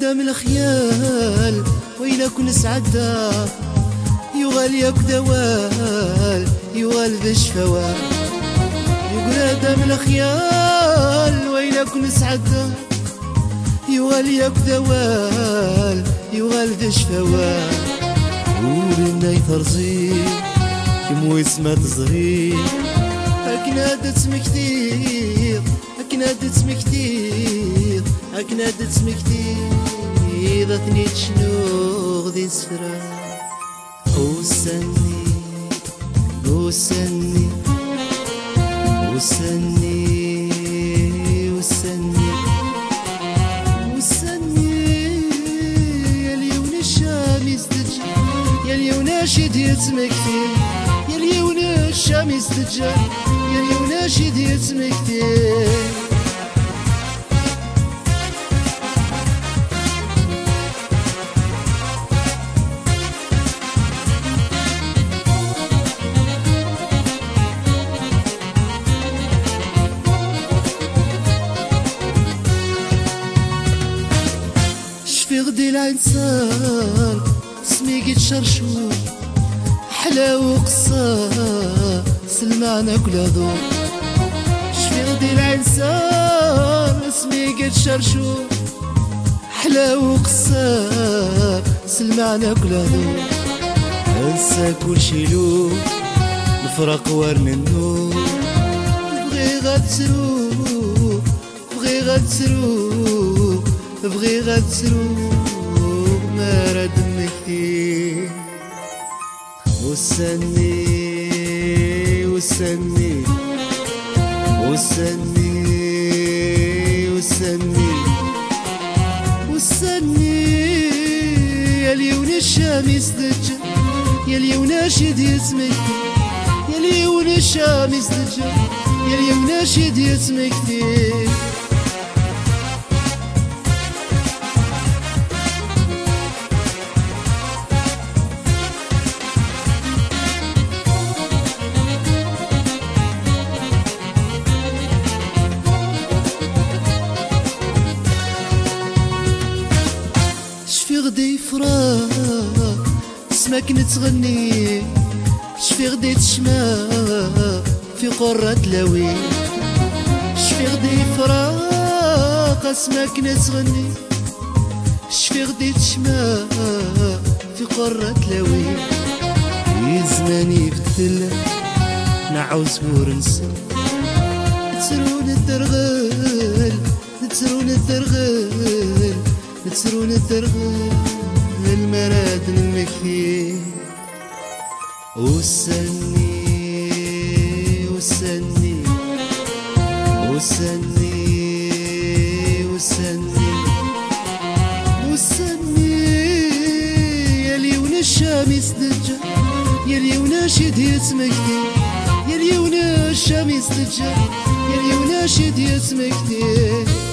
دام الخيال وينك نسعدا يغال ياك دوال يغال ذا الشفوال يقول دام الخيال وينك نسعدا يغال ياك دوال يغال ذا الشفوال ولنا يثرزي كم اسمها تزري أكنادت مكتير أكنادت مكتير أكنادت مكتير ذاتني تشنوغ ذي سفرا وسني وسني وسني وسني وسني يا ليون الشامس دجا يا ليون شد يتمك فيه يا ليون الشامس دجا يا ليون شد يتمك فيه في غدي العنسان سميك تشرشور حلا وقصا سلمعنا كل ذوق شفي غدي العنسان سميك تشرشور حلا وقصا سلمعنا كل ذوق انسى كل شي له الفرق ورن النور بغي غتسروق بغي غتسروق بغي غتسروق ما راه دمك فيه وسني وسني وسني وسني وسني يا ليون الشامس دجا يا ليون شد يسمك يا ليون الشامس دجا يا ليون شد يسمك فيه شفي غدي فراق اسمك نتغني شفي غدي تشمى في قرة لوي شفي غدي فراق اسمك نتغني شفي غدي تشمى في قرة لوي زماني بدل نعوز ورنسى نتسرون الدرغل نتسرون الدرغل نتسرون الدرغل المراد المكفي وسني وسني وسني وسني وسني يا ليون الشامس دجا يا ليون شد يسمك يا ليون الشامس دجا يا ليون شد يسمك